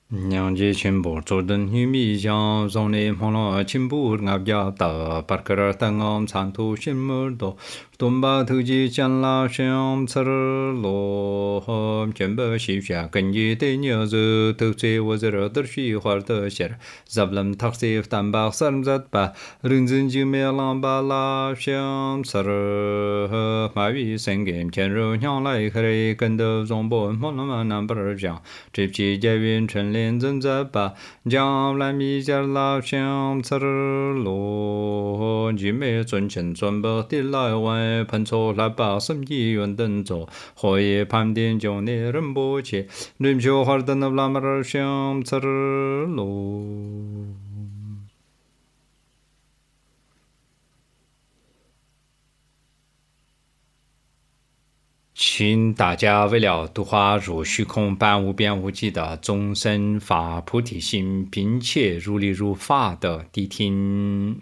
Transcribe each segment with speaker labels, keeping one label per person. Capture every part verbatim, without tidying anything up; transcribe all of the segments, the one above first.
Speaker 1: 娘家全部做人与米香，送你朋友全部俺家的，把个儿等俺长途新门多，东巴头机将拉上车罗，全部西下跟你的娘子，都在我这儿都是花的些，咱们塔西丹巴三十八，认真就没浪巴拉上车，马尾生根，前肉香来开，跟着中波，莫那么难不儿讲，这批家园成连真在把，将来米家拉上车罗，就没尊称专不的来外，喷错来把生意远等着，火也盘点就你人不切，人就花的那拉马儿上车罗。请大家为了度化如虚空般无边无际的众生发菩提心，并且如理如法的谛听。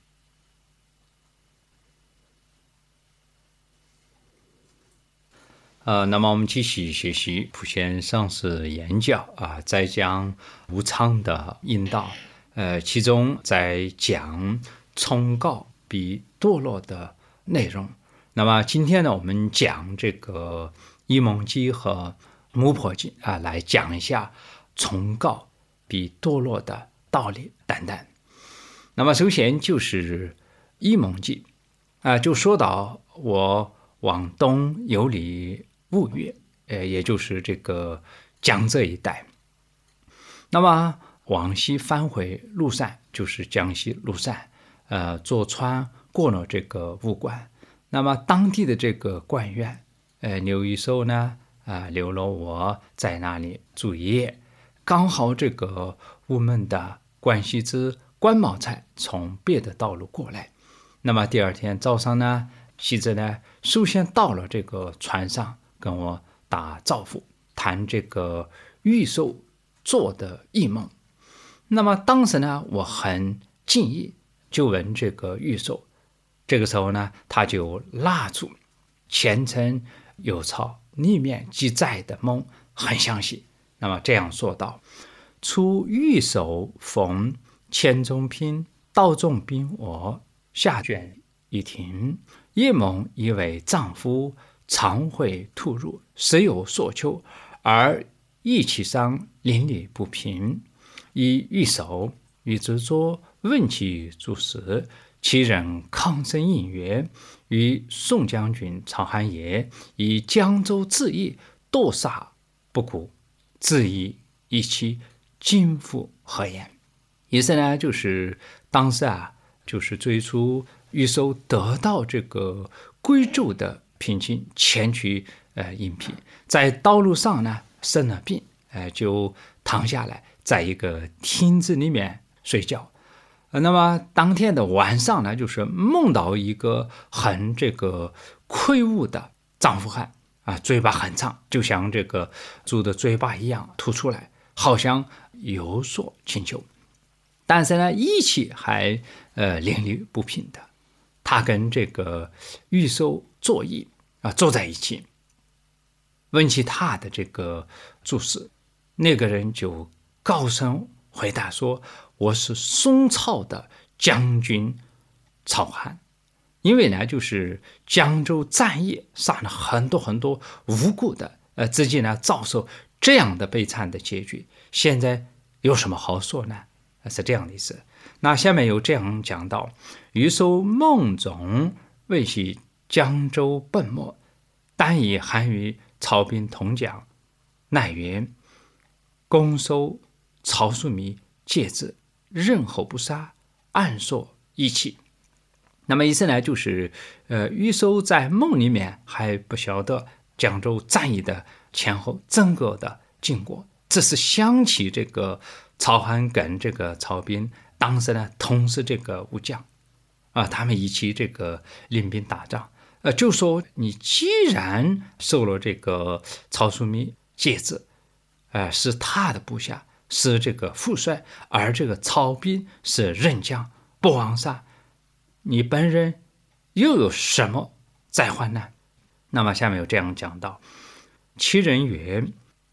Speaker 1: 呃，那么我们继续学习普贤上师演讲啊，在讲无常的引导，呃，其中在讲崇高比堕落的内容。那么今天呢，我们讲这个一蒙记和木婆记啊，来讲一下崇高比堕落的道理等等。那么首先就是一蒙记啊，就说到我往东游历婺源，呃，也就是这个江浙一带。那么往西返回陆山，就是江西陆山，呃，坐船过了这个武关。那么当地的这个官员，呃，刘一寿呢，啊、呃，留了我在那里住业。刚好这个我们的关系之关茂才从别的道路过来。那么第二天早上呢，喜子呢，首先到了这个船上，跟我打招呼，谈这个玉寿做的异梦。那么当时呢，我很敬意，就问这个玉寿。这个时候呢，他就拉住前尘有草里面记载的梦很详细。那么这样说道：出玉手逢钱中平、道中兵我下卷一听，夜梦以为丈夫常会突入，时有所求，而意气上邻里不平，以玉手与之作问其诸事。其人抗生应曰：与宋将军曹韩也，以江州自缢，堕杀不顾，自缢以其今复何言？意思呢，就是当时啊，就是最初玉寿得到这个贵州的聘请，前去呃应聘，在道路上呢生了病，呃就躺下来，在一个亭子里面睡觉。那么当天的晚上呢，就是梦到一个很这个魁梧的丈夫汉啊，嘴巴很长，就像这个猪的嘴巴一样凸出来，好像有所请求。但是呢，意气还呃淋漓不平的。他跟这个玉寿坐椅啊坐在一起，问起他的这个注释，那个人就高声回答说：我是宋朝的将军曹韩，因为呢，就是江州战役杀了很多很多无辜的，呃，自己呢遭受这样的悲惨的结局，现在有什么好说呢？是这样的意思。那下面有这样讲到：余受梦中为系江州奔没，但以韩于曹兵同将，乃曰：攻收曹素弥戒之，任后不杀，暗索一气。那么意思呢，就是呃，玉寿在梦里面还不晓得江州战役的前后整个的经过，只是想起这个曹韩跟这个曹兵当时呢同是这个武将啊，他们一起这个领兵打仗，呃，就说你既然受了这个曹素弥戒指，呃，是他的部下，是这个副帅，而这个曹兵是任将，不枉杀，你本人又有什么灾患呢？那么下面有这样讲到：其人曰：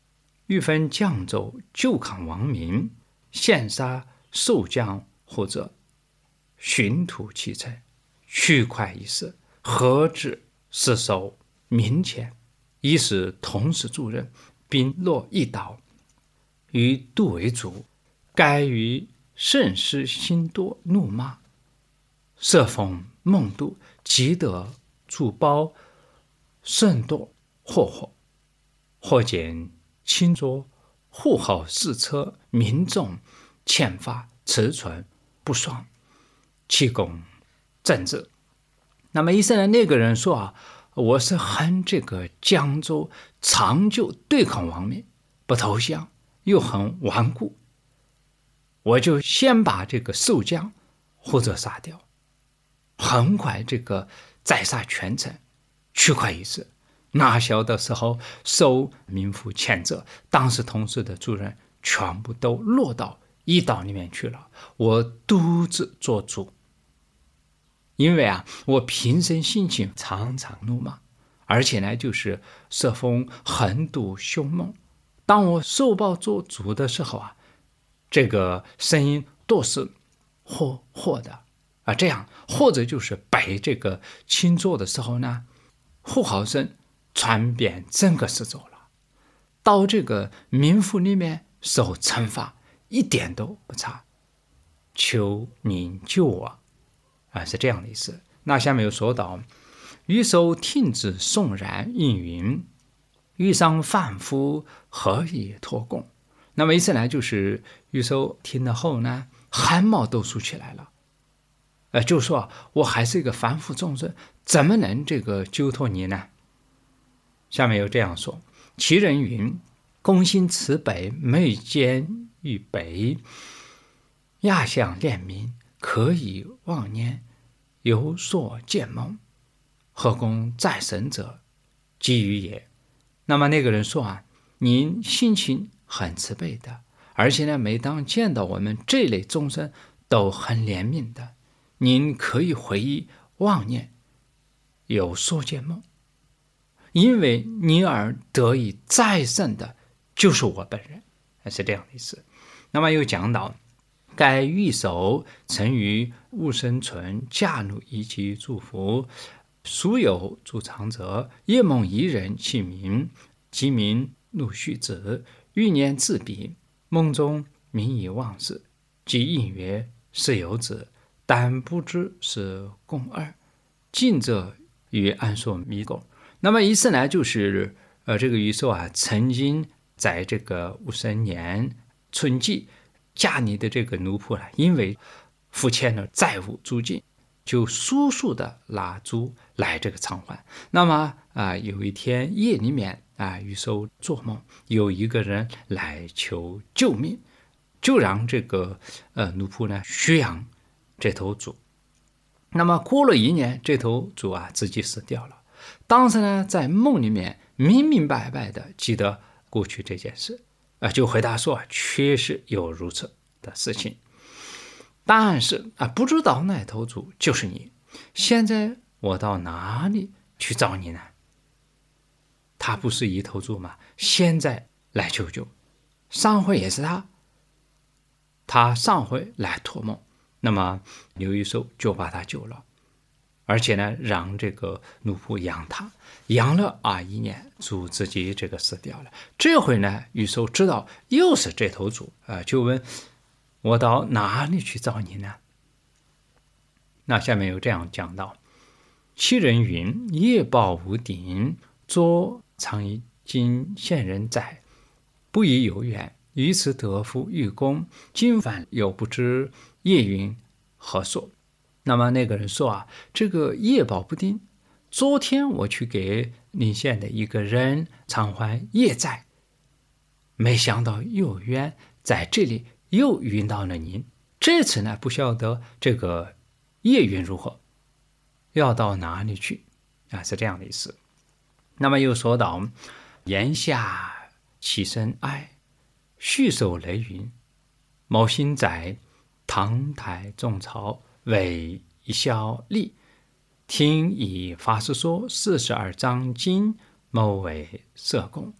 Speaker 1: 欲分绛州救抗王民，献杀受将或者寻土其臣，去快一事，何至是守民前，以使同时助任，并落一刀，与杜为主。该于甚失心多怒骂，设逢梦度，即得助包甚多祸祸，或见轻浊护好四车，民众欠发持存不爽，气功政治。那么以色列那个人说啊，我是恨这个江州长久对抗王民，不投降，又很顽固，我就先把这个受将或者杀掉，很快这个宰杀全城，去快一事。哪晓得时候受民夫谴责，当时同事的主人全部都落到一刀里面去了，我独自做主。因为啊，我平生心情常常怒骂，而且呢，就是设风横毒凶猛。当我受报做主的时候啊，这个声音都是霍霍的啊，这样或者就是摆这个清坐的时候呢，呼号声传遍整个四周了。到这个民妇里面受惩罚一点都不差，求您救我啊，是这样的意思。那下面又说到，欲收听之悚然应云，欲伤贩夫何以托供。那么意思呢，就是欲收听了后呢，汗毛都竖起来了，呃，就说我还是一个凡夫众生，怎么能这个救托你呢？下面又这样说，其人云，公心慈悲，眉间欲北，亚相恋民，可以忘念，有所见梦，何公在神者，基于也。那么那个人说啊，您心情很慈悲的，而且呢，每当见到我们这类众生都很怜悯的，您可以回忆妄念，有所见梦，因为你而得以再生的就是我本人，是这样的意思。那么又讲到，该御守曾于戊申存驾怒以及祝福，孰有主长者，夜梦一人其名，其名怒须子，欲念自彼，梦中民以忘事，即应曰是有子，但不知是共二，近者与安说迷狗。那么意思呢，就是呃，这个宇寿啊，曾经在这个戊申年春季嫁你的这个奴仆啊，因为付欠了债务租金，就速速的拉猪来这个偿还。那么啊、呃，有一天夜里面啊，宇寿做梦，有一个人来求救命，就让这个呃奴仆呢驯养这头猪。那么过了一年，这头猪啊自己死掉了。当时呢，在梦里面明明白白的记得过去这件事，啊，就回答说确实有如此的事情，但是啊，不知道那头猪就是你。现在我到哪里去找你呢？他不是一头猪吗？现在来求救，上回也是他，他上回来托梦，那么刘一寿就把他救了。而且呢，让这个奴仆养他，养了啊一年，猪自己这个死掉了。这回呢，宇寿知道又是这头猪啊、呃，就问我到哪里去找你呢？那下面有这样讲到：其人云，夜报无顶，捉常以今现人在，不以有缘，于此得夫欲公，今反又不知夜云何所。那么那个人说啊，这个夜报不定，昨天我去给临县的一个人偿还夜债，没想到有缘在这里又遇到了您。这次呢，不晓得这个夜运如何，要到哪里去啊？是这样的意思。那么又说到，檐下起身哀，续手雷云，某心在堂台众曹，为一效力，听以法师说四十二章经，某为社公，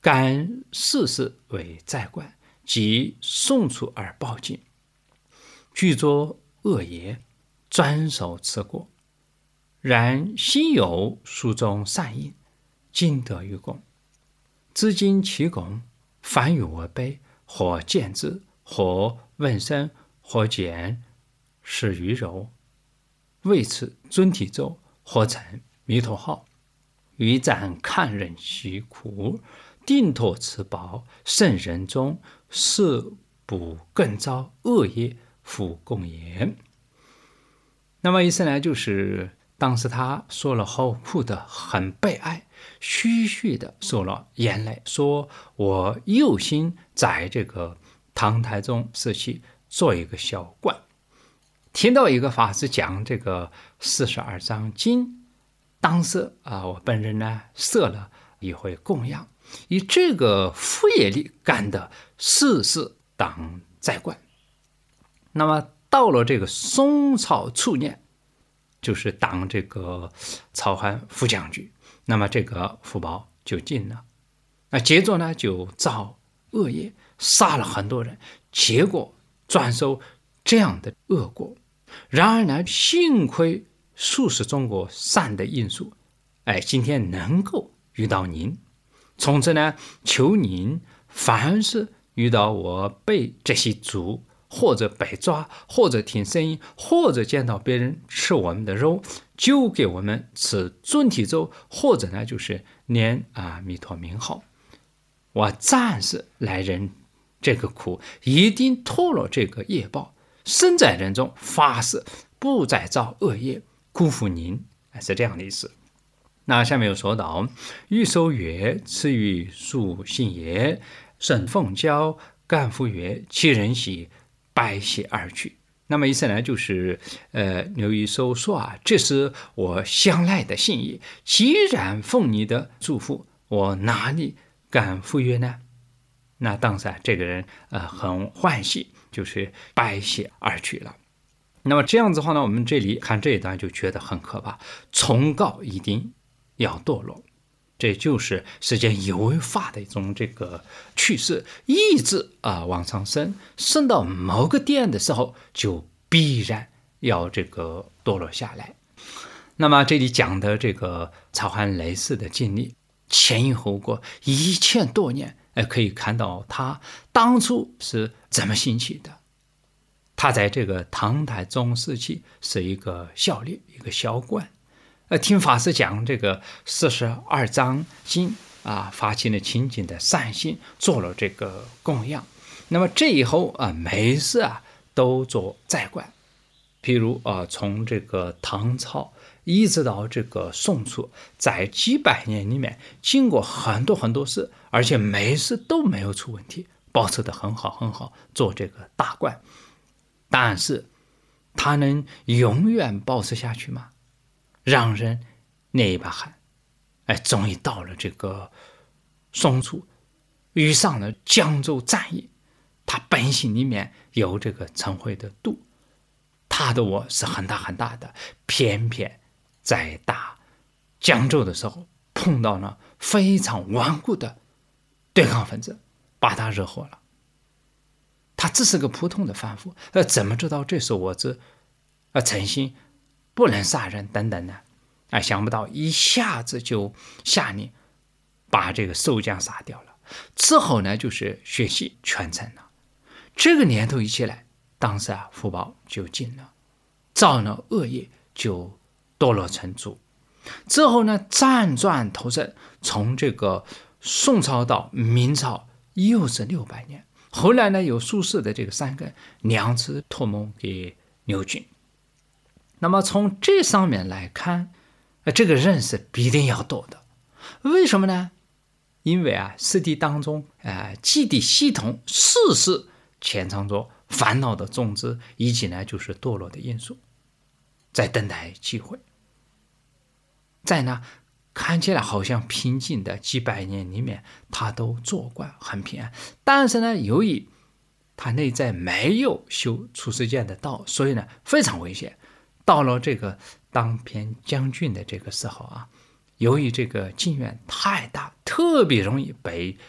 Speaker 1: 干世事为在官，即送出而报尽，具作恶业，专守此过。然心有书中善因，今得于公。至今其功，凡与我悲，或见之，或问身，或见是于柔。为此尊体咒，或成弥陀号，于赞看任其苦，定托此宝，圣人中是不更遭恶业，复共言。那么意思呢，就是当时他说了后，哭得很悲哀，絮絮的受了眼泪，说我有心在这个唐太宗时期做一个小官，听到一个法师讲这个四十二章经，当时啊，我本人呢设了一回供养，以这个副业力干的世事当在官。那么到了这个宋朝初年，就是当这个曹桓副将军，那么这个福宝就尽了。那接着呢，就造恶业，杀了很多人，结果转受这样的恶果。然而呢，幸亏数是中国善的因素，哎，今天能够遇到您。从此呢，求您凡是遇到我被这些族，或者被抓，或者听声音，或者见到别人吃我们的肉，就给我们吃尊体咒，或者呢就是念阿弥陀名号。我暂时来忍这个苦，一定脱了这个业报，身在人中发誓不再造恶业，辜负您，是这样的意思。那下面又说到，欲收曰：赐予属信也。沈凤娇干夫曰：其人喜，拜谢而去。那么意思呢，就是呃，刘玉收说啊，这是我相赖的信义，既然奉你的祝福，我哪里敢赴约呢？那当时啊，这个人呃很欢喜，就是拜谢而去了。那么这样子的话呢，我们这里看这一段就觉得很可怕，崇高一定要堕落，这就是世间有为法的一种这个趋势，一直啊往上升，升到某个点的时候，就必然要这个堕落下来。那么这里讲的这个曹桓类似的经历，前因后果一千多年，哎，可以看到他当初是怎么兴起的。他在这个唐太宗时期是一个小吏，一个小官。呃，听法师讲这个四十二章经啊，发起了清净的善心，做了这个供养。那么这以后啊，每事啊都做在官。譬如啊，从这个唐朝一直到这个宋初，在几百年里面，经过很多很多事，而且每事都没有出问题，保持得很好很好，做这个大官。但是，他能永远保持下去吗？让人捏一把汗。哎，终于到了这个宋初，遇上了江州战役，他本性里面有这个嗔恚的度，他的我是很大很大的，偏偏在打江州的时候碰到了非常顽固的对抗分子，把他惹火了。他只是个普通的凡夫，呃，怎么知道这是我这呃诚心不能杀人等等呢？啊，想不到一下子就下令把这个守将杀掉了。之后呢，就是学习全程了。这个年头一起来，当时啊，福报就尽了，造了恶业就堕落成猪。之后呢，辗转投生，从这个宋朝到明朝又是六百年。后来呢，有苏轼的这个三更两次托梦给牛俊。那么从这上面来看，这个人是必定要堕的。为什么呢？因为啊，实地当中，呃，基地系统事事潜藏着烦恼的种子，以及呢就是堕落的因素，在等待机会。在那看起来好像平静的几百年里面，他都做官很平安。但是呢，由于他内在没有修出世间的道，所以呢非常危险。到了这个当偏将军的这个时候啊，由于这个境愿太大，特别容易被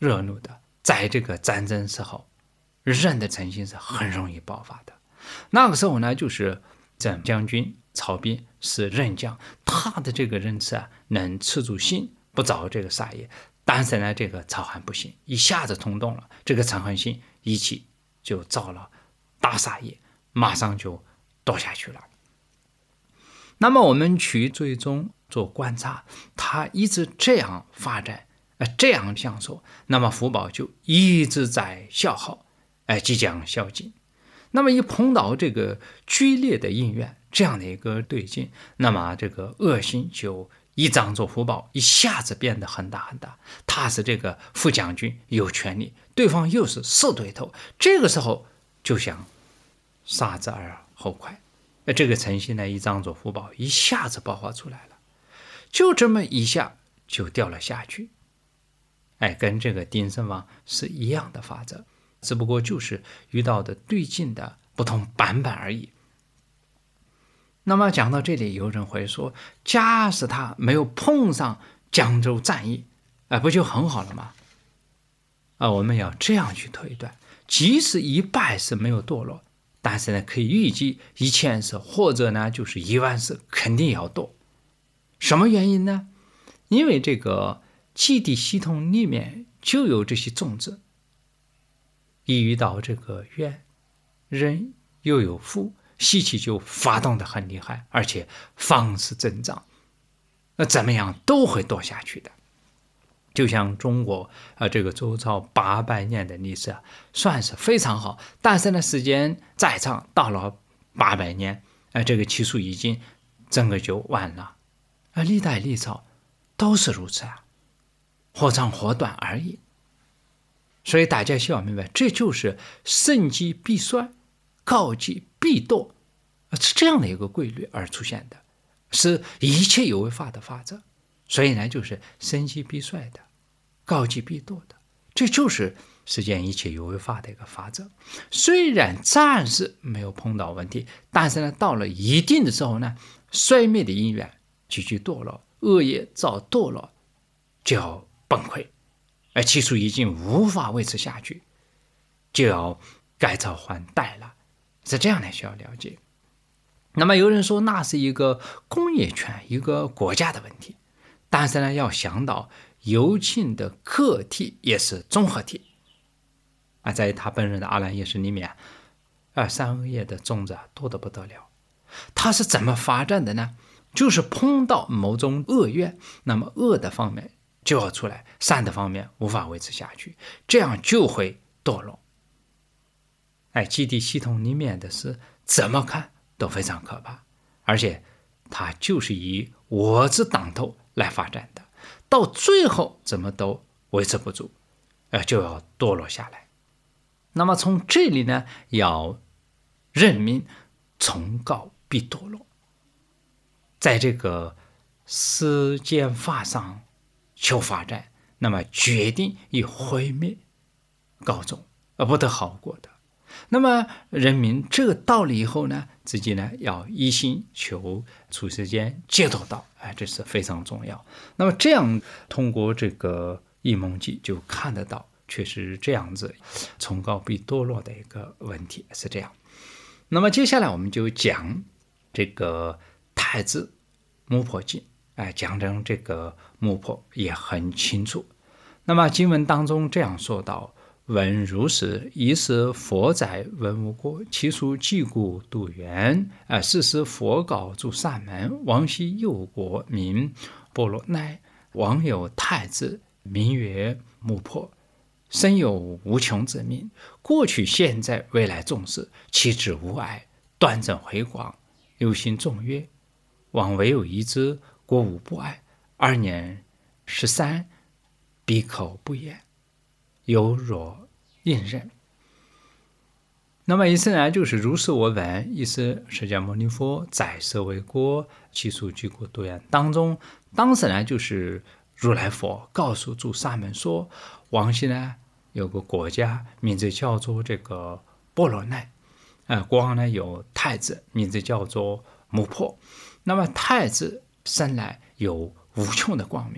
Speaker 1: 热怒的，在这个战争时候，人的诚心是很容易爆发的。那个时候呢，就是郑将军曹彬是任将，他的这个仁慈啊，能持住心，不造这个杀业。但是呢，这个曹韩不行，一下子冲动了，这个陈恒信一气就造了大杀业，马上就堕下去了。那么我们去追踪做观察，他一直这样发展，呃，这样享受，那么福报就一直在消耗，呃，即将消尽。那么一碰到这个剧烈的因缘，这样的一个对境，那么这个恶心就一张作福报，一下子变得很大很大。他是这个副将军，有权力，对方又是死对头，这个时候就想杀之而后快。这个诚心呢，一张作福报一下子爆发出来了，就这么一下就掉了下去。哎，跟这个丁身王是一样的法则，只不过就是遇到的对境的不同版本而已。那么讲到这里，有人会说，假使他没有碰上江州战役，哎，不就很好了吗？啊，我们要这样去推断，即使一败是没有堕落，但是呢，可以预计一千世或者呢就是一万世肯定要堕。什么原因呢？因为这个基地系统里面就有这些种子，一遇到这个怨，人又有福，习气就发动的很厉害，而且方式增长，那怎么样都会堕下去的。就像中国啊、呃，这个周朝八百年的历史啊，算是非常好，但是呢，时间再长，到了八百年，呃，这个气数已经整个就完了。而历代历朝都是如此啊，或长或短而已。所以大家需要明白，这就是盛极必衰，高极必堕，是这样的一个规律而出现的，是一切有为法的法则。所以呢，就是盛极必衰的，高极必堕的，这就是世间一切有为法的一个法则。虽然暂时没有碰到问题，但是呢，到了一定的时候呢，衰灭的因缘继续堕落，恶业造堕落，就要崩溃，而气数已经无法维持下去，就要改朝换代了，是这样的，需要了解。那么有人说，那是一个工业权，一个国家的问题。但是呢，要想到有情的个体也是综合体啊，在他本人的阿兰业识里面，啊，三恶业的种子多得不得了。它是怎么发展的呢？就是碰到某种恶缘，那么恶的方面就要出来，善的方面无法维持下去，这样就会堕落。哎，基地系统里面的事怎么看都非常可怕，而且它就是以我字当头来发展的，到最后怎么都维持不住，呃，就要堕落下来。那么从这里呢，要认明崇高必堕落，在这个世间法上求发展，那么决定以毁灭告终，而不得好过的。那么人民这个道理以后呢，自己呢要一心求出世间解脱道，哎，这是非常重要。那么这样通过这个易蒙记就看得到，确实这样子崇高必堕落的一个问题是这样。那么接下来我们就讲这个太子木婆经，哎，讲讲这个木婆也很清楚。那么经文当中这样说道：闻如是，一是佛在文无国，其属既故度缘。啊，是时佛告诸萨门：王昔右国名波罗奈，王有太子，名曰木婆，身有无穷之名，过去现在未来众事，其志无碍，端正回广，有心众曰：王唯有一之，国无不爱。二年十三，闭口不言，犹若应忍。那么意思呢，就是如是我闻，意思释迦牟尼佛在舍卫国其属具故度缘当中，当时呢就是如来佛告诉诸萨门说，王昔呢有个国家名字叫做这个波罗奈，呃，国王呢有太子名字叫做木婆，那么太子生来有无穷的光明，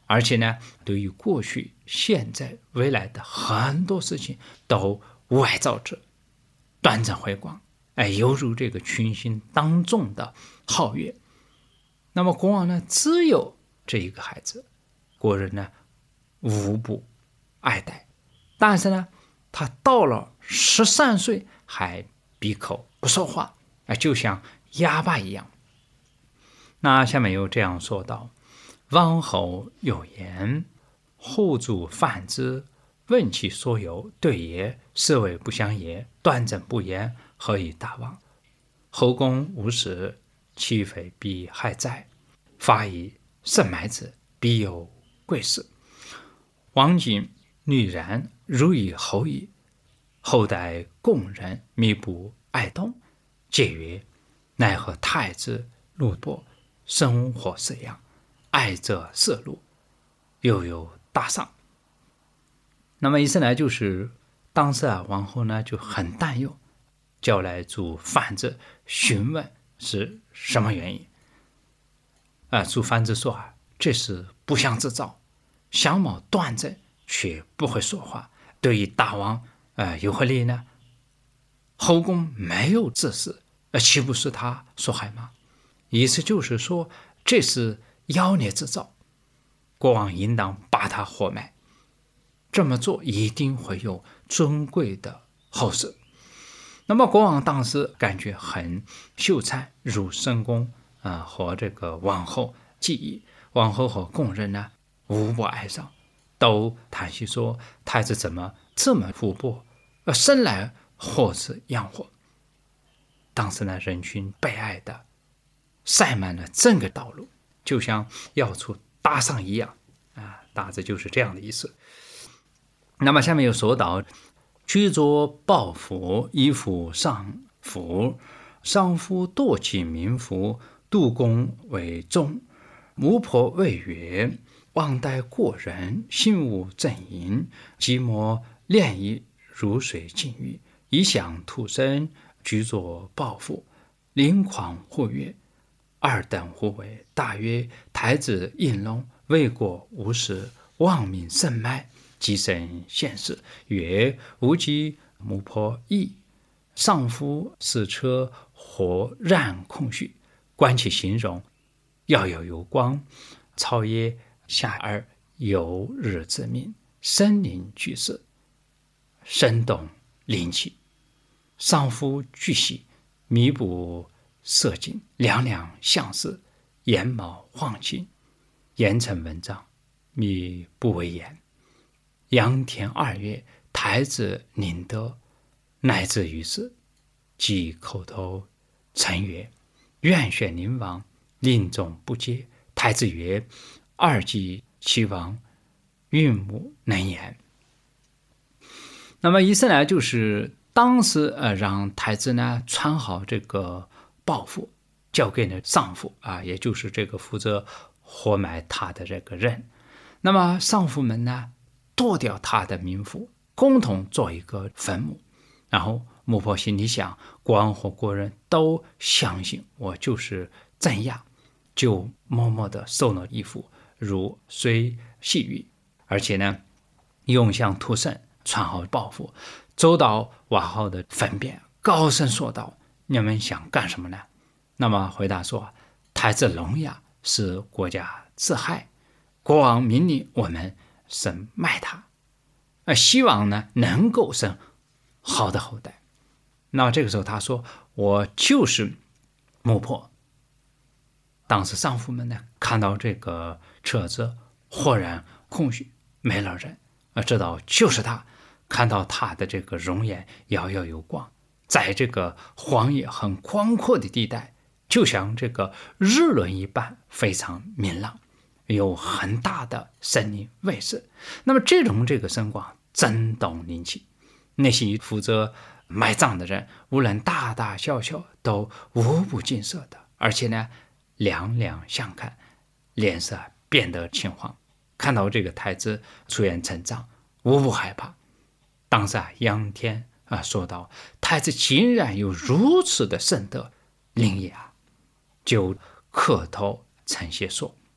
Speaker 1: 而且呢，对于过去、现在、未来的很多事情都外照之，端正辉光，哎，犹如这个群星当中的皓月。那么国王呢，只有这一个孩子，国人呢无不爱戴。但是呢，他到了十三岁还闭口不说话，就像哑巴一样。那下面又这样说道：王后有言，后主犯之，问其所由，对曰：是谓不相也，端正不言，何以大王？后宫无事，其非必害哉？法以慎埋之，必有贵事。王景女然，如以后矣。后代共人，弥不爱动，皆曰：奈何太子路薄，生活是样，爱则色禄，又有大丧。那么意思呢，就是当时啊，王后呢就很担忧，叫来主范子询问是什么原因。啊，主范子说啊，这是不祥之兆，相貌端正却不会说话，对于大王呃有何利呢？后宫没有这事，呃，岂不是他所害吗？意思就是说，这是妖孽之兆，国王应当把他活埋。这么做一定会有尊贵的后事。那么国王当时感觉很羞惭，入深宫啊、呃，和这个王后记忆，王后和宫人呢无不哀伤，都叹息说：太子怎么这么富薄，呃，生来祸是殃祸。当时呢，人群悲哀的塞满了整个道路，就像要出大丧一样啊，大致就是这样的意思。那么下面又说到：居着抱负，衣服上服，上夫堕其民服，杜公为忠，巫婆谓曰：望待过人，心无正淫，寂寞恋意，如水浸浴，以享土生，居着抱负，临狂呼曰：二等乎为？大曰：太子应龙，为国无事，望民甚迈，即生现世，曰：吾及母婆义，上夫使车，火然空虚，观其形容，耀耀有光，草叶下而有日之命，森林俱色，生动灵气。上夫巨细，弥补色尽，两两相似，眼毛晃起，言成文章，密不为言。阳天二月，太子宁德，乃至于此，即口头陈曰：愿选宁王，令众不接。太子曰：二季其王，运母能言。那么意思呢，就是当时呃让太子呢穿好这个抱负，交给了上夫啊，也就是这个负责活埋他的这个人。那么上夫们呢，剁掉他的冥府，共同做一个坟墓。然后母婆心里想，国王和国人都相信我就是镇压，就默默地收了衣服，如水细雨，而且呢用香涂圣，穿好抱负，走到瓦后的坟边，高声说道：你们想干什么呢？那么回答说：太子聋哑，是国家自害，国王命令我们深埋他，呃，希望呢能够生好的后代。那么这个时候他说：我就是母婆。当时上夫们呢看到这个车子豁然空虚，没了人，呃，知道就是他。看到他的这个容颜遥遥有光，在这个荒野很宽阔的地带，就像这个日轮一般，非常明朗，有很大的森林卫士。那么这种这个声光震动灵气，那些负责埋葬的人，无论大大小小，都无不惊色的，而且呢两两相看，脸色变得青黄。看到这个太子出现成长，无不害怕。当时啊，杨天啊说道：太子竟然有如此的圣德灵也啊，就磕头称谢说：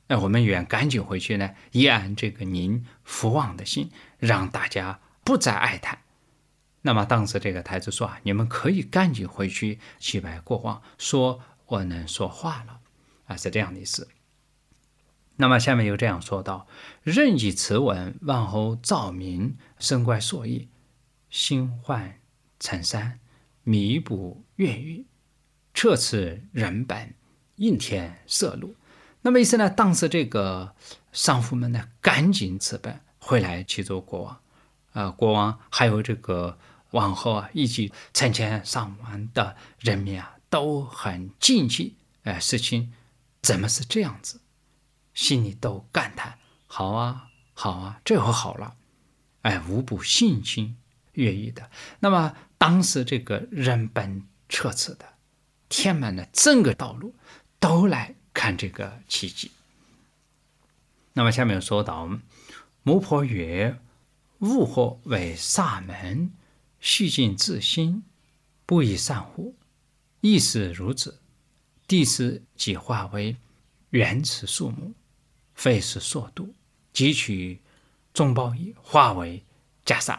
Speaker 1: 哎，我们愿赶紧回去呢，以安这个您福旺的心，让大家不再哀叹。那么当时这个太子说啊，你们可以赶紧回去祭拜国王，说我能说话了啊，是这样的意思。那么下面又这样说道：任以此文，王侯兆民，身怪所役，心患成山，弥补越狱，撤斥人本，应天摄禄。那么意思呢，当时这个商夫们呢，赶紧辞本回来去做国王。呃，国王还有这个王后啊，以及成千上万的人民啊，都很惊奇，哎、呃，事情怎么是这样子？心里都感叹：好啊，好啊，这回好了，哎，无不信心悦意的。那么当时这个人本撤斥的，填满了整个道路，都来看这个奇迹。那么下面说到：巫婆曰：物或为萨门，虚静自心，不以善乎？亦是如此。地势即化为原始树木，非是所度，即取中报矣，化为袈裟。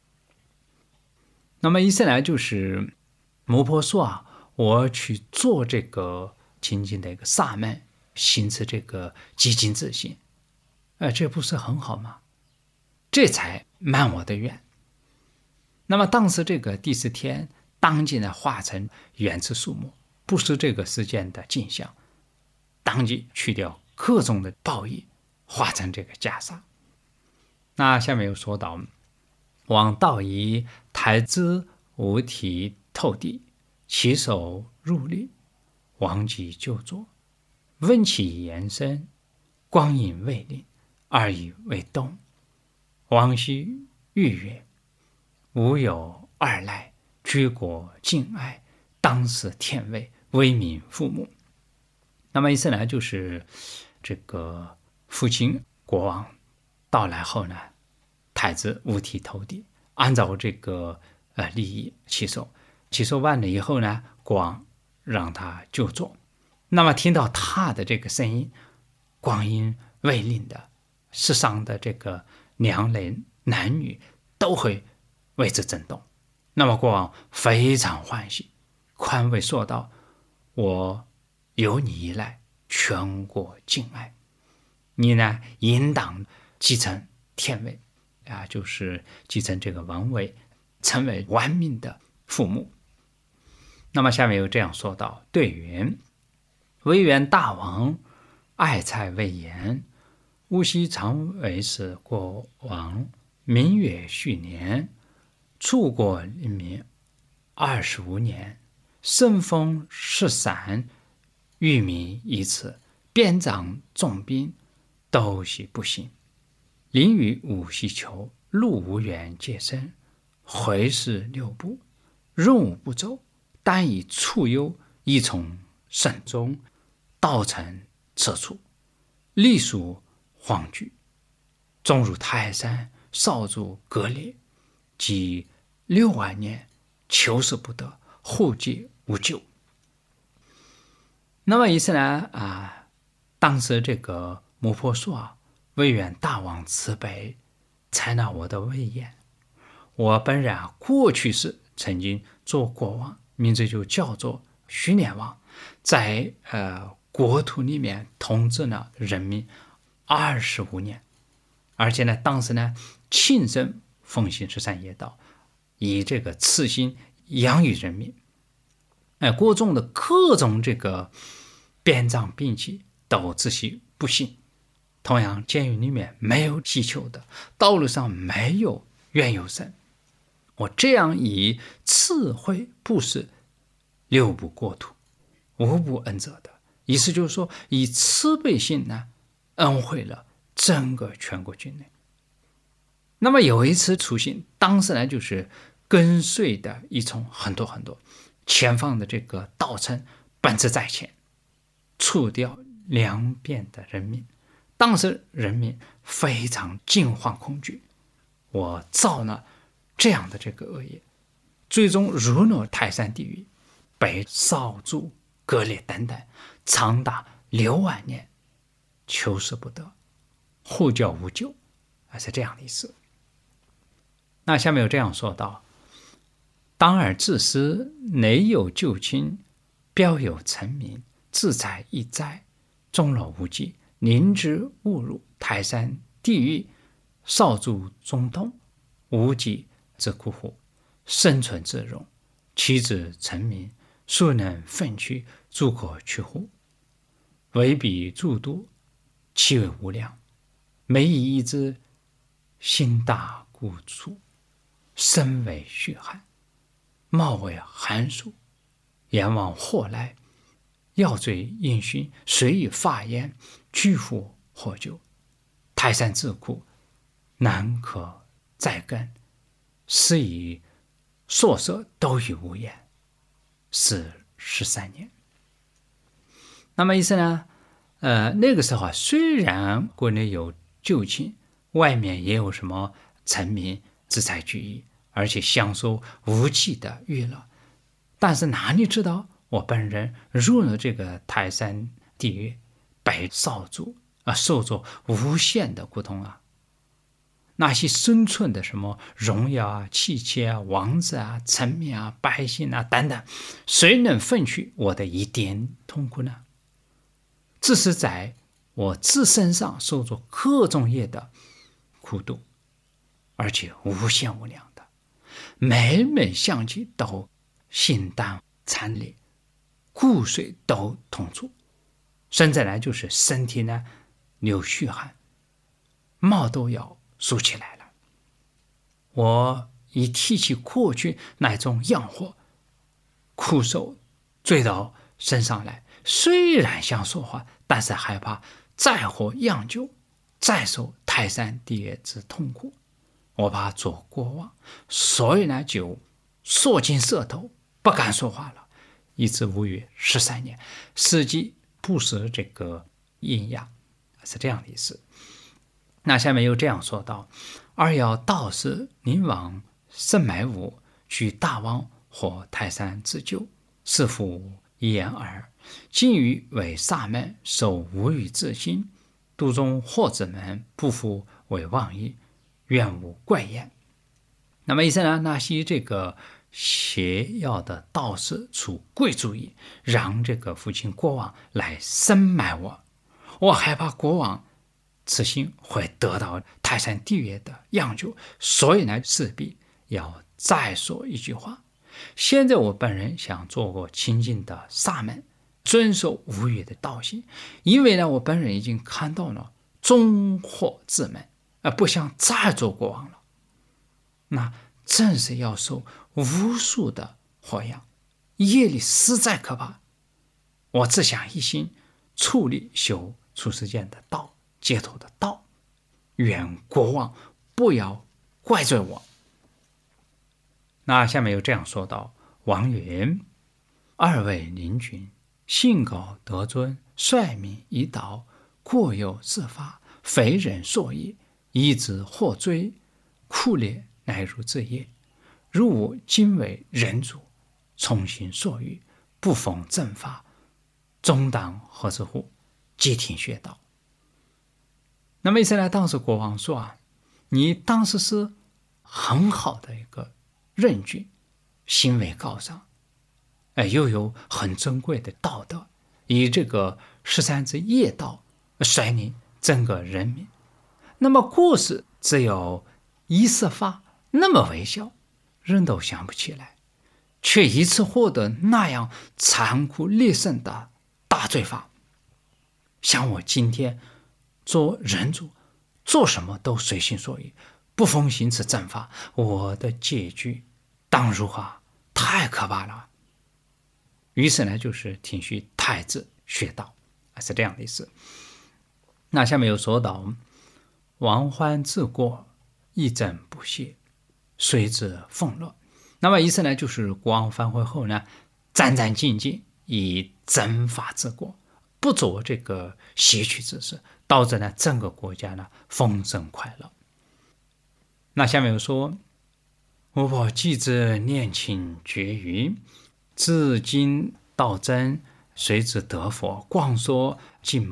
Speaker 1: 那么意思呢，就是巫婆说啊，我去做这个清净的一个萨门，行持这个寂静自心，呃，这不是很好吗？这才满我的愿。那么当时这个第四天，当即呢化成原始树木，不是这个世间的景象，当即去掉各种的报应，化成这个袈裟。那下面又说到：王道仪台之五体透地，其手入力，王即就坐，问其言声，光影未令，二以为动。王羲欲曰：吾有二赖，居国敬爱，当时天位，威名父母。那么意思呢，就是这个父亲国王到来后呢，太子五体投地，按照这个呃礼仪起手，起手完了以后呢，国王让他就坐。那么听到他的这个声音，光阴未令的世上的这个娘人男女都会为之震动。那么国王非常欢喜，宽慰说道：我有你一赖，全国敬爱，你呢应当继承天位啊，就是继承这个王位，成为万民的父母。那么下面又这样说道：对云，惟愿大王爱才为言，吾昔常为是国王，名曰续年，处国人民二十五年，生封十三，御民一次，鞭长重兵，都系不幸。临于无希求，路无缘皆生，回视六部，润物不走，但以处忧，亦从慎终，道成撤处，隶属荒居，终入泰山，少主割裂，即六万年，求死不得，后继无救。那么意思呢啊，当时这个摩婆说啊，惟愿大王慈悲，采纳我的威严。我本人啊，过去是曾经做国王，名字就叫做须年王，在呃国土里面统治了人民二十五年，而且呢，当时呢，亲身奉行十三业道，以这个慈心养育人民，哎，国中的各种这个鞭杖兵器都仔细不幸。同样，监狱里面没有祈求的，道路上没有冤有神。我这样以智慧布施六部国土，无不恩泽的。意思就是说，以慈悲心呢，恩惠了整个全国境内。那么有一次出行，当时呢就是跟随的一从很多很多，前方的这个道乘奔驰在前，除掉两边的人民。当时人民非常惊惶恐惧，我造了这样的这个恶业，最终入了泰山地狱，被少主割裂等等，长达六万年， 求死不得，护教无救，啊，是这样的意思。那下面有这样说道：当尔自私，内有旧亲，标有臣民，自在一灾，终老无忌，宁之误入泰山地狱，少主中痛，无己之苦乎？生存之容，其子臣民，孰能奋去，诸可去乎？唯彼诸多，其为无量，每以一之，心大孤处，身为虚寒，貌为寒暑，阎王祸来，药罪阴熏，谁以发言，居乎获救？泰山自苦，难可再根，施以硕色，都与无言，是十三年。那么意思呢？呃，那个时候啊，虽然国内有旧情，外面也有什么臣民自裁举义，而且享受无际的娱乐，但是哪里知道我本人入了这个泰山地狱，被少主啊受着无限的苦痛啊！那些生存的什么荣耀啊、妻妾啊、王子啊、臣民啊、百姓啊等等，谁能分去我的一点痛苦呢？这是在我自身上受着各种业的苦度，而且无限无量的，每每想起都心胆惨烈，骨髓都痛楚，甚至呢就是身体呢流虚汗，毛都要竖起来了。我一提起过去那种样祸，苦受追到身上来，虽然想说话，但是害怕再活样久，再受泰山地狱之痛苦，我怕做国王，所以呢就缩紧舌头，不敢说话了，一直无语十三年，实际不是这个阴阳，是这样的意思。那下面又这样说道：二要道士宁往深埋武，举大王或泰山自救，是复一言耳。今于为萨门，守无语自心，都中惑之门，不复为妄意，愿无怪言。那么意思呢？那些这个邪要的道士出贵主意，让这个父亲国王来深埋我，我害怕国王此心会得到泰山地狱的样救，所以呢，势必要再说一句话。现在我本人想做个清净的萨门，遵守无语的道行，因为呢，我本人已经看到了终祸之门，而不想再做国王了。那正是要受无数的祸殃，业力实在可怕。我只想一心处理修出世间的道，解脱的道，愿国王不要怪罪我。那下面又这样说道：王云，二位邻君，性高德尊，率民以道，过有自法，非人所宜，以之获罪，酷烈乃如之也。如吾今为人主，从心所欲，不奉正法，终当何之乎？即听学道。那么意思呢？当时国王说啊，你当时是很好的一个任君，行为高尚，哎，又有很珍贵的道德，以这个十三支业道率领整个人民。那么故事只有一色法那么微小，人都想不起来，却一次获得那样残酷烈盛的大罪法。像我今天做人主，做什么都随心所欲，不奉行此正法，我的结局当如何？太可怕了。于是呢，就是听取太子学道，是这样的意思。那下面又说到：王欢自过，一枕不歇，随之奉乐。那么意思呢，就是国王返回后呢，战战兢兢，以征伐治国，不做这个邪曲之事，导致呢整个国家呢丰盛快乐。那下面又说：我既之念情绝于，至今道真，随之得佛，广说静默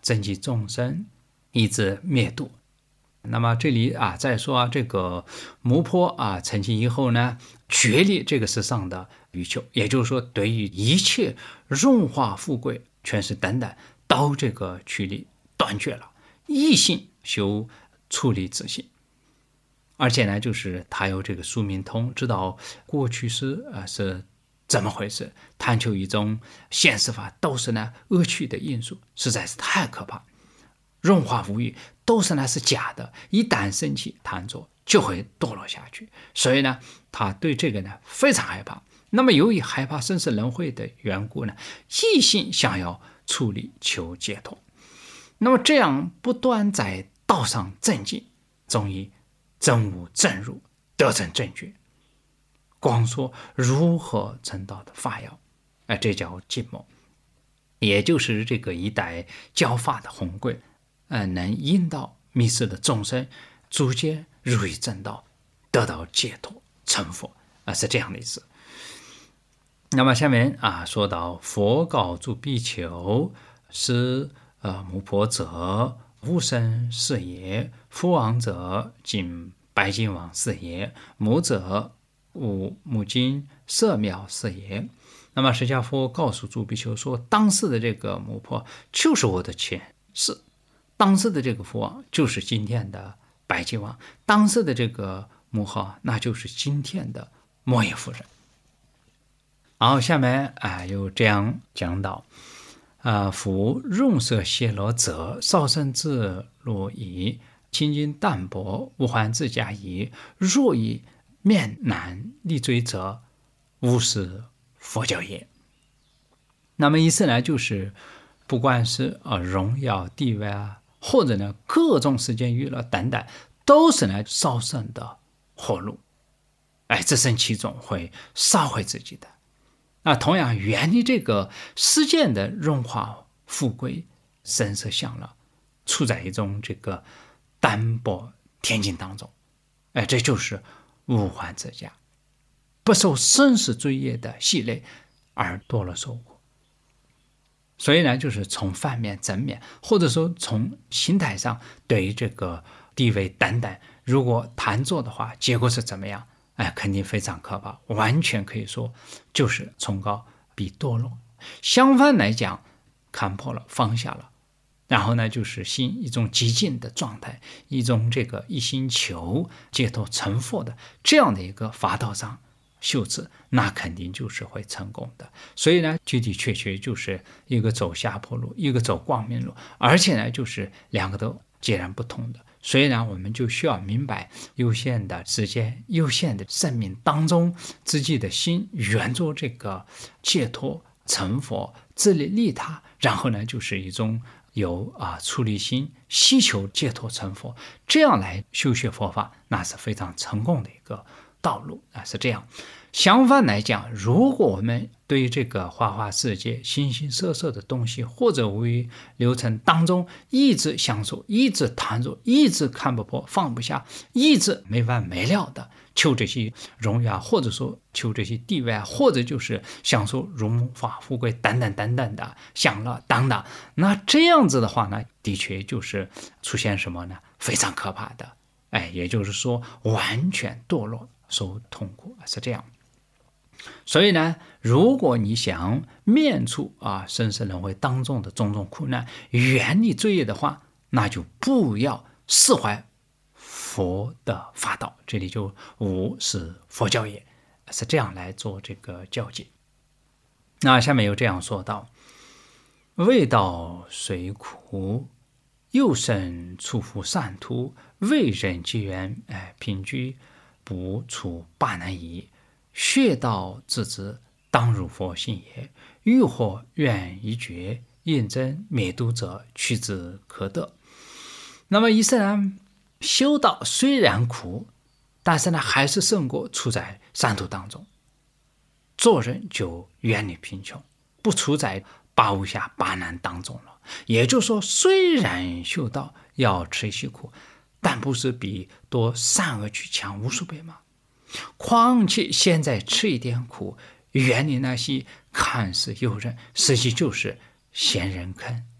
Speaker 1: 增济众生，以至灭度。那么这里啊，再说啊，这个摩坡啊成形以后呢，决裂这个世上的欲求，也就是说，对于一切荣华富贵、权势等等，都这个趋利断绝了，一心修处理自性。而且呢，就是他有这个宿命通，知道过去是呃是怎么回事，探求一种现实法都是呢恶趣的因素，实在是太可怕。荣华富裕都是呢是假的，一旦升起贪着，就会堕落下去。所以呢，他对这个呢非常害怕。那么由于害怕生死轮回的缘故呢，一心想要处理求解脱。那么这样不断在道上正进，终于真悟正入，得成正觉。光说如何成道的法要，哎，这叫静默，也就是这个一代教法的红贵。呃，能引导迷失的众生逐渐入于正道，得到解脱成佛，啊，是这样的意思。那么下面啊，说到佛告诸比丘，是呃母婆者，无生是也；父王者，今白金王是也；母者，无母金色妙是也。那么释迦佛告诉诸比丘说，当时的这个母婆就是我的前世。当时的这个父王就是今天的白金王，当时的这个母后那就是今天的摩耶夫人。然后下面啊又这样讲到，啊，夫润色谢罗者，少生之若矣，清净淡薄，无患自家矣。若以面难立罪者，无是佛教也。那么意思呢，就是不管是啊荣耀地位啊，或者呢各种世间娱乐等等，都是呢少生的活路，哎，自身其中会烧毁自己的。那同样远离这个世间的荣华富贵、声色享乐，处在一种这个单薄天境当中，哎，这就是无患自家，不受生死罪业的系累而堕落受苦。所以呢，就是从反面、正面，或者说从心态上，对于这个地位等等，如果谈做的话，结果是怎么样？哎，肯定非常可怕，完全可以说就是崇高比堕落。相反来讲，看破了，放下了，然后呢，就是心一种极静的状态，一种这个一心求解脱成佛的这样的一个法道上修持，那肯定就是会成功的。所以呢，的的确确就是一个走下坡路，一个走光明路，而且呢，就是两个都截然不同的。所以呢，我们就需要明白，有限的时间、有限的生命当中，自己的心圆着这个解脱成佛、自利利他，然后呢，就是一种有啊出离心，希求解脱成佛，这样来修学佛法，那是非常成功的一个道路啊，是这样。相反来讲，如果我们对于这个花花世界、形形色色的东西，或者无于流程当中一直享受、一直贪着、一直看不破、放不下、一直没完没了的求这些荣耀，或者说求这些地位，或者就是享受荣华富贵等等等等的享乐等等，那这样子的话呢，的确就是出现什么呢？非常可怕的，哎，也就是说完全堕落、受痛苦，是这样。所以呢，如果你想免除啊生死轮回当中的种种苦难，远离罪业的话，那就不要释怀佛的法道。这里就无是佛教也，是这样来做这个教解。那下面又这样说道：未道虽苦，又生出乎善途，为人机缘，哎，平居不出八难矣。学道自知，当入佛性也。欲或愿一觉，验真灭度者，取之可得。那么意思呢，修道虽然苦，但是呢，还是胜过处在善途当中。做人就远离贫穷，不处在八无暇八难当中了。也就是说，虽然修道要吃一些苦，但不是比多善恶去强无数倍吗？况且现在吃一点苦，远离那些看似诱人，实际就是闲人坑，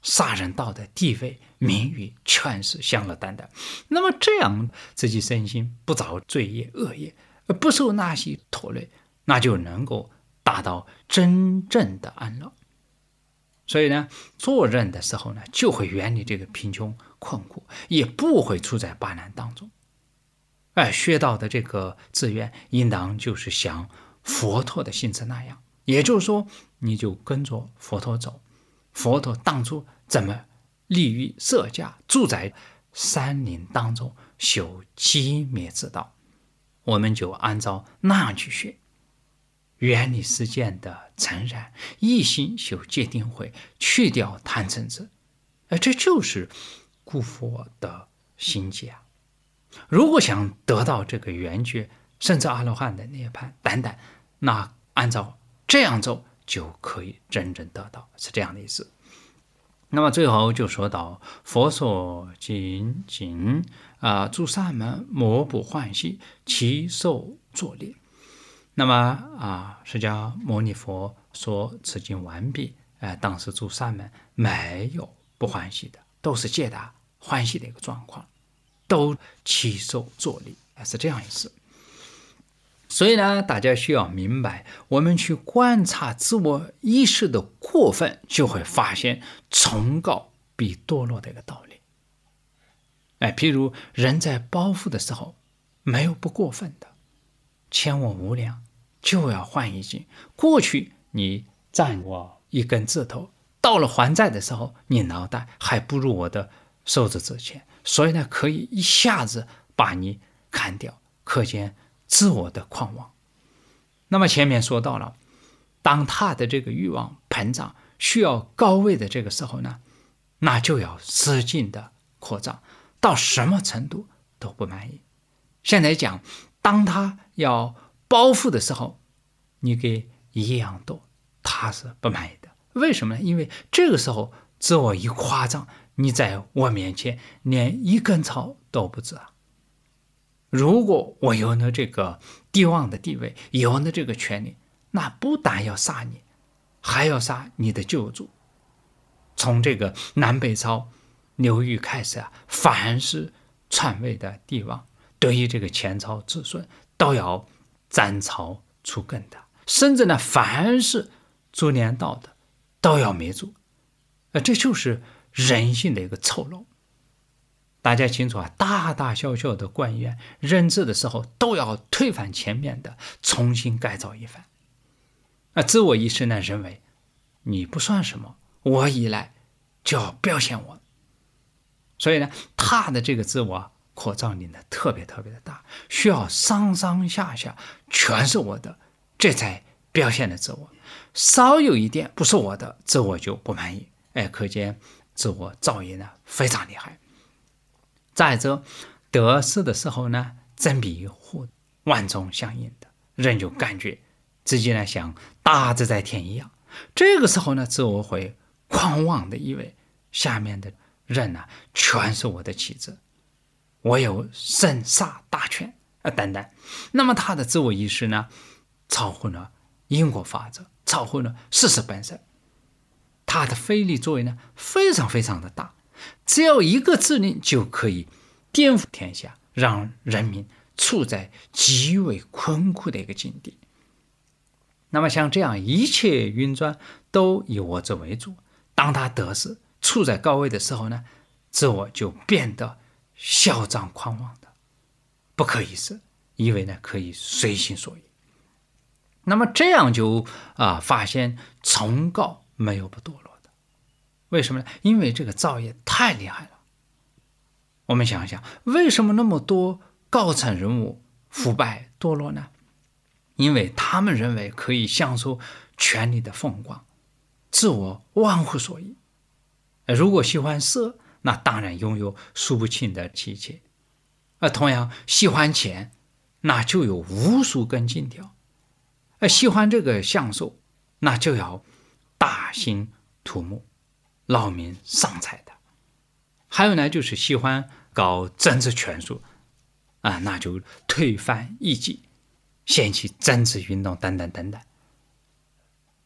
Speaker 1: 杀人道的地位、名誉、权势享乐担当。那么这样自己身心不遭罪业恶业，不受那些拖累，那就能够达到真正的安乐。所以呢，做人的时候呢，就会远离这个贫穷困苦，也不会处在八难当中。哎，学到的这个志愿，应当就是像佛陀的心智那样，也就是说，你就跟着佛陀走。佛陀当初怎么立于舍家，住在山林当中修寂灭之道，我们就按照那样去学，远离世间的尘染，一心修戒定慧，去掉贪嗔痴。哎，这就是故佛的心结啊！如果想得到这个圆觉，甚至阿罗汉的涅槃等等，那按照这样走就可以真正得到，是这样的意思。那么最后就说到佛说精进啊，诸沙门莫不欢喜，其受作礼。那么啊，释迦牟尼佛说此经完毕，呃，当时诸沙门没有不欢喜的，都是皆大欢喜的一个状况，都其受作礼，是这样意思。所以呢，大家需要明白，我们去观察自我意识的过分，就会发现崇高比堕落的一个道理。哎，譬如人在报复的时候，没有不过分的，欠我无量就要还一斤。过去你占我一根指头，到了还债的时候，你脑袋还不如我的手指之前，所以呢，可以一下子把你砍掉，可见自我的狂妄。那么前面说到了，当他的这个欲望膨胀，需要高位的这个时候呢，那就要使劲的扩张，到什么程度都不满意。现在讲，当他要报复的时候，你给一样多，他是不满意的。为什么呢？因为这个时候自我一夸张，你在我面前连一根草都不值啊。如果我有了这个帝王的地位，有了这个权利，那不但要杀你，还要杀你的救主。从这个南北朝刘裕开始啊，凡是篡位的帝王，对于这个前朝子孙都要斩草除根的，甚至呢，凡是株连道的都要灭族。呃，这就是人性的一个丑陋。大家清楚啊，大大小小的官员任职的时候，都要推翻前面的，重新改造一番。啊，自我意识呢，认为你不算什么，我一来就要表现我。所以呢，他的这个自我扩张力呢，特别特别的大，需要上上下下全是我的，这才表现的自我。稍有一点不是我的，自我就不满意。哎，可见自我造业呢非常厉害。再者，得势的时候呢，振臂一呼，万众相应的，人就感觉自己呢像大自在天一样。这个时候呢，自我会狂妄的以为下面的人呢全是我的棋子，我有生杀大权啊等等。那么他的自我意识呢，超乎了因果法则，超乎了事实本身，他的非力作为呢非常非常的大。只要一个指令就可以颠覆天下，让人民处在极为困苦的一个境地。那么像这样一切运转都以我之为主，当他得势处在高位的时候呢，自我就变得嚣张狂妄的不可一世，以为呢可以随心所欲。那么这样就啊发现崇高没有不堕落。为什么呢？因为这个造业太厉害了。我们想想，为什么那么多高层人物腐败堕落呢？因为他们认为可以享受权力的风光，自我忘乎所以。如果喜欢色，那当然拥有数不清的妻妾；而同样喜欢钱，那就有无数根金条；而喜欢这个享受，那就要大兴土木，劳民伤财的。还有呢，就是喜欢搞政治权术啊，那就推翻异己，掀起政治运动等等等等。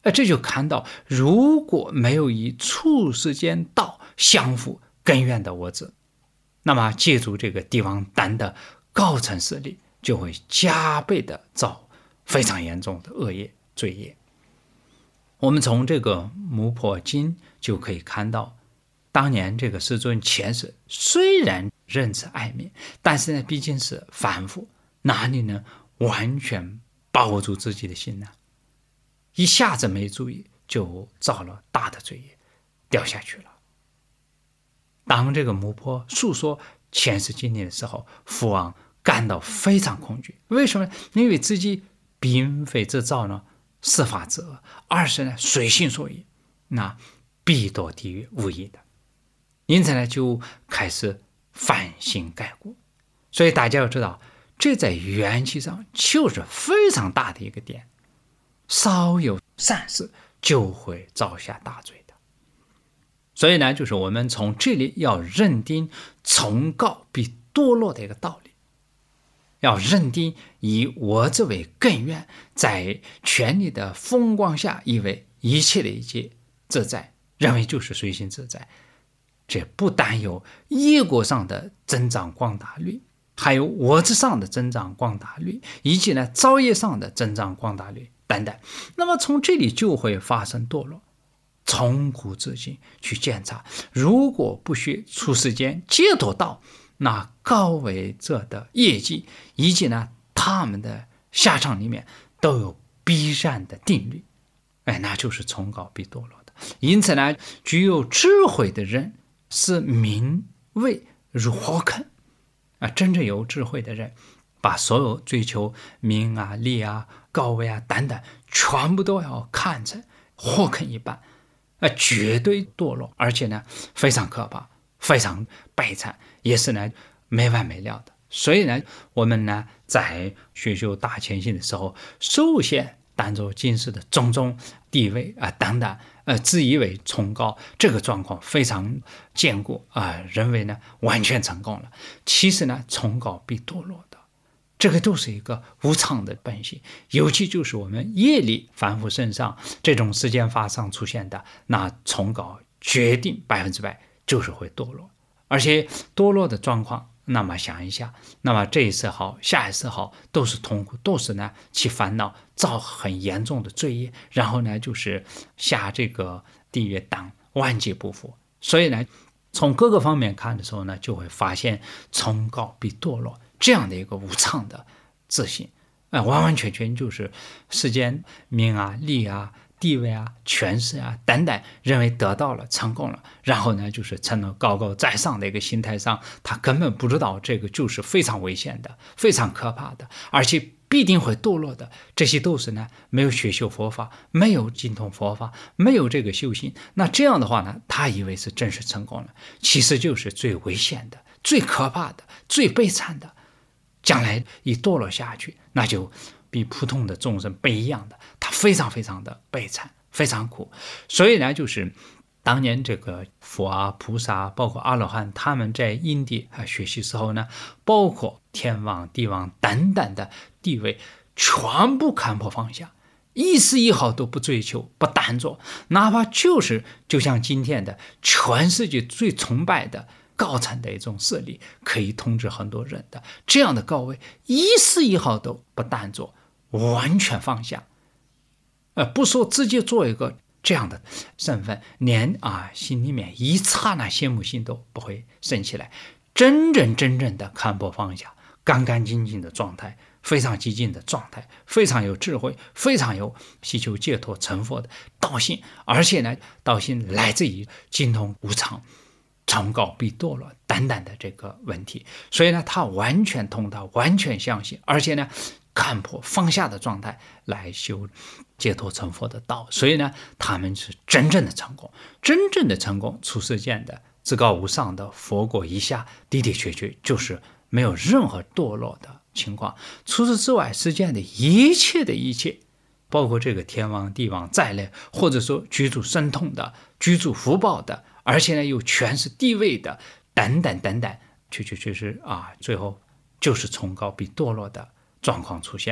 Speaker 1: 呃，这就看到，如果没有以处世间道相辅根源的我执，那么借助这个帝王丹的高层势力，就会加倍的造非常严重的恶业罪业。我们从这个母婆经就可以看到，当年这个世尊前世虽然仁慈爱悯，但是呢，毕竟是凡夫，哪里能完全把握住自己的心呢？一下子没注意，就造了大的罪业，掉下去了。当这个母婆诉说前世经历的时候，父王感到非常恐惧。为什么？因为自己并非这造呢是法之恶，而是呢随心所欲，那必堕地狱无疑的。因此呢，就开始反省改过。所以大家要知道，这在元气上就是非常大的一个点。稍有善事就会造下大罪的。所以呢，就是我们从这里要认定崇高比堕落的一个道理，要认定以我这为根源，在权力的风光下，以为一切的一切自在，认为就是随心自在。这不但有业果上的增长广大率，还有我执上的增长广大率，以及呢造业上的增长广大率等等。那么从这里就会发生堕落。从古至今去检查，如果不学出世间解脱道，那高为者的业绩以及呢他们的下场里面都有必然的定律，哎，那就是崇高比堕落的。因此呢，具有智慧的人是名位如火坑啊，真正有智慧的人，把所有追求名啊、利啊、高位啊等等，全部都要看成火坑一般，啊，绝对堕落，而且呢非常可怕，非常悲惨，也是呢没完没了的。所以呢，我们呢在学修大前行的时候，首先当作今世的种种地位啊等等，呃，自以为崇高，这个状况非常坚固啊，认为呢完全成功了。其实呢，崇高必堕落的，这个都是一个无常的本性。尤其就是我们业力凡夫身上这种世间法上出现的，那崇高决定百分之百就是会堕落，而且堕落的状况。那么想一下，那么这一世好，下一世好，都是痛苦，都是呢其烦恼，造很严重的罪业，然后呢就是下这个地狱当万劫不复。所以呢，从各个方面看的时候呢，就会发现崇高比堕落这样的一个无常的自信，呃，完完全全就是世间名啊、利啊、地位啊、权势啊等等，认为得到了成功了，然后呢就是成了高高在上的一个心态上，他根本不知道这个就是非常危险的，非常可怕的，而且必定会堕落的。这些都是呢没有学修佛法，没有精通佛法，没有这个修行，那这样的话呢，他以为是真实成功了，其实就是最危险的、最可怕的、最悲惨的。将来一堕落下去，那就比普通的众生不一样的，他非常非常的悲惨，非常苦。所以呢，就是当年这个佛啊、菩萨，包括阿罗汉，他们在因地啊学习时候呢，包括天王、地王等等的地位，全部看破放下，一丝一毫都不追求，不当作，哪怕就是就像今天的全世界最崇拜的高层的一种势力，可以统治很多人的这样的高位，一丝一毫都不当作，完全放下，呃，不说直接做一个这样的身份，连啊心里面一刹那羡慕心都不会升起来，真正真正的看破放下，干干净净的状态，非常激进的状态，非常有智慧，非常有希求解脱成佛的道心，而且呢，道心来自于精通无常、崇高必堕落等等的这个问题，所以呢，他完全通达，完全相信，而且呢，看破放下的状态来修解脱成佛的道，所以呢，他们是真正的成功，真正的成功，出世间的至高无上的佛果以下，的的确确就是没有任何堕落的情况。除此之外，世间的一切的一切，包括这个天王、地王在内，或者说居住神通的、居住福报的，而且呢又全是地位的，等等等等，确确确实啊，最后就是崇高比堕落的状况出现了。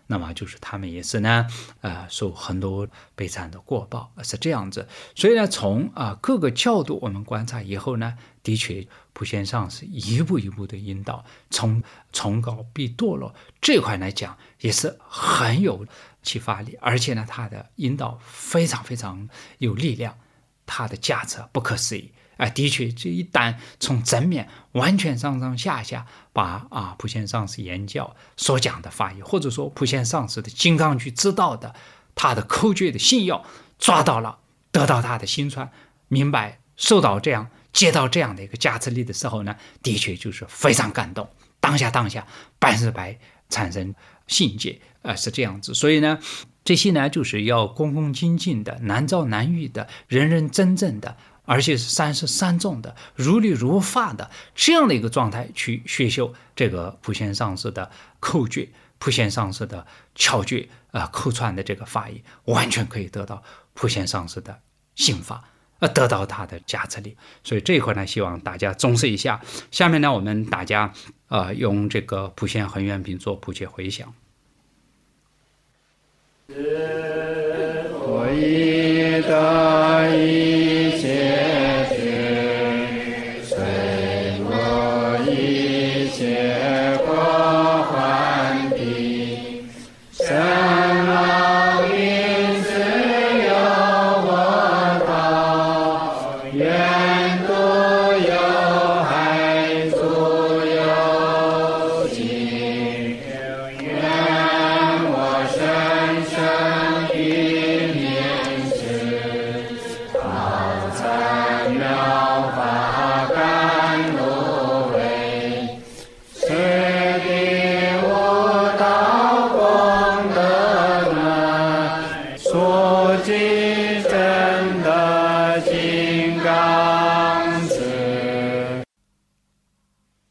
Speaker 1: 那么就是他们也是呢，呃，受很多悲惨的过报，是这样子。所以呢，从啊、呃、各个角度我们观察以后呢，的确普贤上师一步一步的引导，从崇高必堕落这块来讲，也是很有启发力，而且呢，他的引导非常非常有力量，他的价值不可思议。啊，的确，这一旦从正面完全上上下下把啊普贤上师言教所讲的法义，或者说普贤上师的金刚具知道的他的口诀的信要抓到了，得到他的心传，明白受到这样接到这样的一个加持力的时候呢，的确就是非常感动，当下当下百分之百产生信解，呃，是这样子。所以呢，这些呢就是要恭恭敬敬的，难造难遇的，人人真正的。而且是三十三众的如理如法的这样的一个状态去学修这个普贤上师的口诀，普贤上师的窍诀，呃，口传的这个法义，完全可以得到普贤上师的心法，呃，得到他的加持力。所以这一块呢，希望大家重视一下。下面呢，我们大家呃用这个普贤恒愿品做普贤回向。